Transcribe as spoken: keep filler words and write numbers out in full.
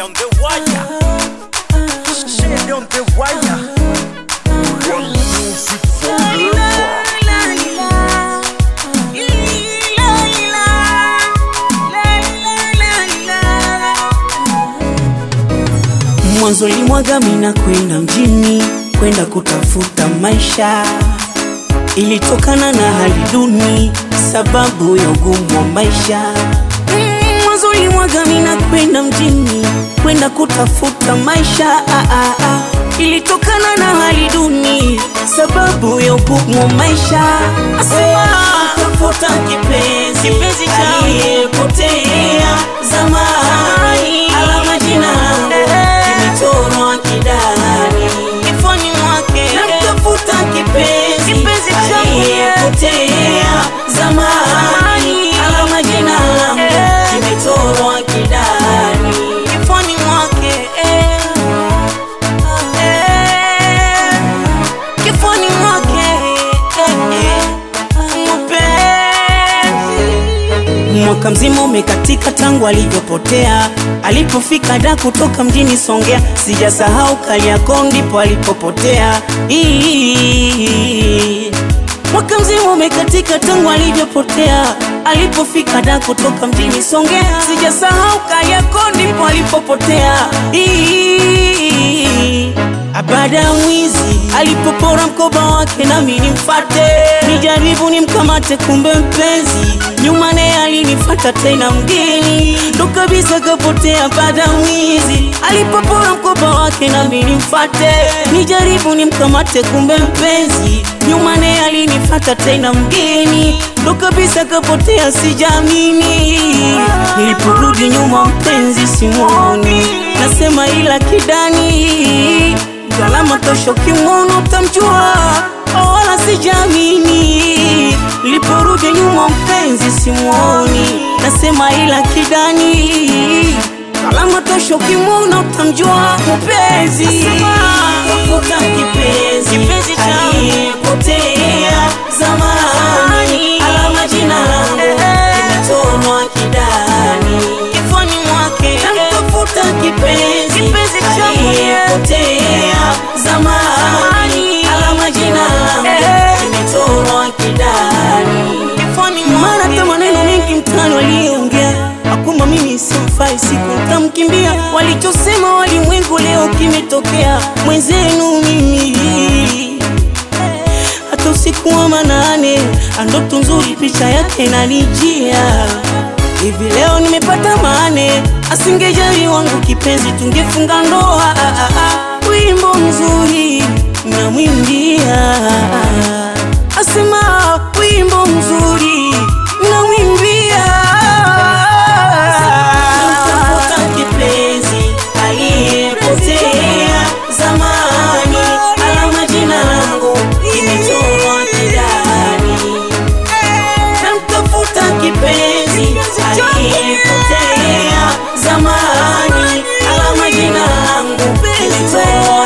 Shady on the wire. Shady on the wire. One music for love. Mwanzo limwaga mina kwenda mjini, kwenda kutafuta maisha. Ilitokana na hali duni, sababu ya ugumu wa maisha. Mwanzo limwaga mina kwenda mjini, kwenda kutafuta maisha. ah, ah, ah. Ilitokana na hali duni, sababu ya ugumu wa maisha. Asema tafuta kipenzi, kipenzi cha aliyepotea zamani. Alama jina kimetorwa kidani, kifoni mwake. Namtafuta kipenzi, kipenzi cha aliyepotea zamani. Alama jina kimetorwa kidani, kifoni mwake. Kifoni mwake. Mwaka mzima umekatika tangu alivyopotea. Alipofika da kutoka mjini Songea, sijasahau Kariakoo ndipo alipopotea. Mwaka mzima umekatika tangu alivyopotea. Alipofika da kutoka mjini Songea, sijasahau Kariakoo ndipo alipopotea. Baada ya mwizi alipopora mkoba wake, nami nimfate, nijaribu nimkamate, kumbe mpenzi nyuma naye alinifuata tena mgeni, ndo kabisa kapotea. Baada ya mwizi alipopora mkoba wake, nami nimfate, nijaribu nimkamate, kumbe mpenzi nyuma naye alinifuata tena mgeni, ndo kabisa kapotea. Sijamini, niliporudi nyuma mpenzi simuoni, nasema ila kidani alama tosho, kimono utamjua, wala sijamini. Liporudi nyuma mpenzi simuoni, nasema ila kidani alama tosho, kimono utamjua mpenzi. Tafuta kipenzi, kipenzi cha aliyepotea zamani. Alama jina kimetorwa kidani, kifoni mwake. Namtafuta kipenzi, kipenzi cha aliyepotea zamani. Alama jina kimetorwa kidani, kifoni mwake. Mara maneno mengi mtani waliongea, akuma mimi simfai, siku tamkimbia. Walichosema walimwengu leo kimetokea, mwenzenu mimi. Hata usiku wa manane, ndoto nzuri picha yake inanijia. Hivi leo nimepata maane, asingejali wangu kipenzi tungefunga ndoa. Wimbo mzuri namwimbia, asema wimbo mzuri namwimbia. Namtafuta kipenzi aliyepotea zamani. Alama jina langu kimetorwa kidani. Namtafuta kipenzi aliyepotea zamani. Alama jina langu kimetorwa